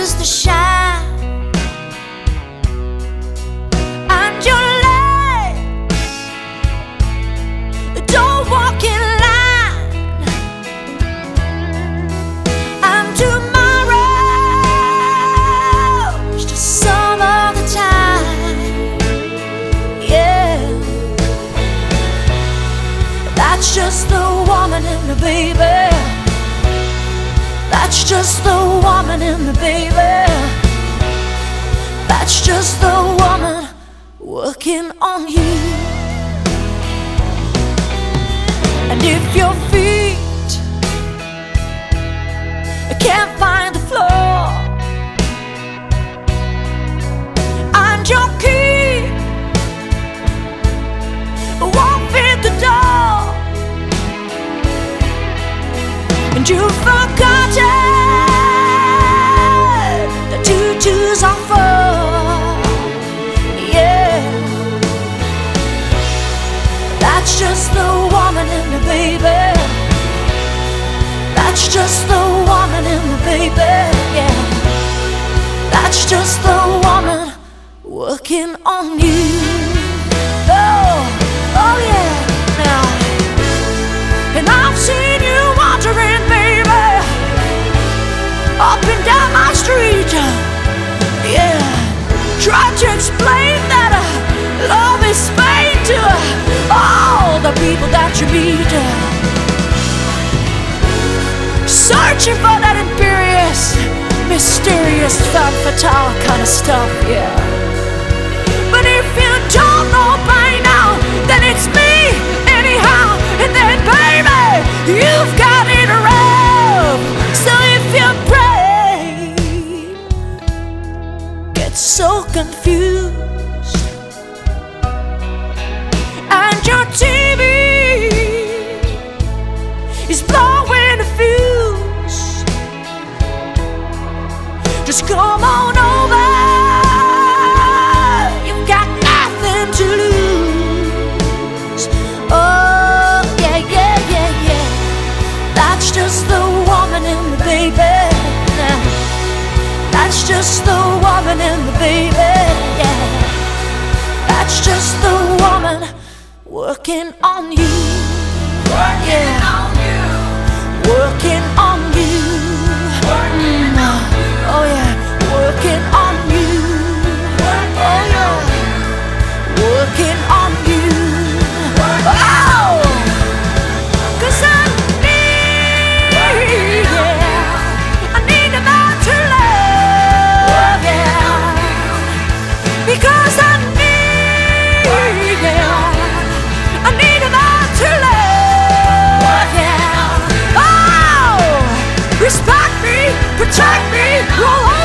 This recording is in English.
chooses to shine, and your legs don't walk in line, and tomorrow's just some other time. Yeah, that's just the woman in the baby. That's just the woman in the baby. That's just the woman working on you. And if your feet can't find the floor, and your key won't fit the door, and you've forgotten the tutus are full. Yeah, that's just the woman in the baby. That's just the woman in the baby. Yeah, that's just the woman working on you. Oh yeah. Now, and I've seen you wandering, baby, up and down my street. Yeah, try to explain that love is Spain to all the people that you meet, searching for that imperious, mysterious femme fatale kind of stuff. Yeah, but if you don't know by now, then it's me anyhow. And then, baby, you've got it rough. So if your brain gets so confused, and your TV is blowing a fuse, just come on over. You've got nothing to lose. Oh yeah, yeah, yeah, yeah. That's just the woman in the baby. That's just the woman in the baby. Yeah, that's just the woman working on you. Working on you. Working on you. Oh yeah, working on you. Oh yeah, working on you. Oh, 'cause I need a man to love, yeah. Because I need a man to love, yeah. Oh, respect me, protect me, roll over.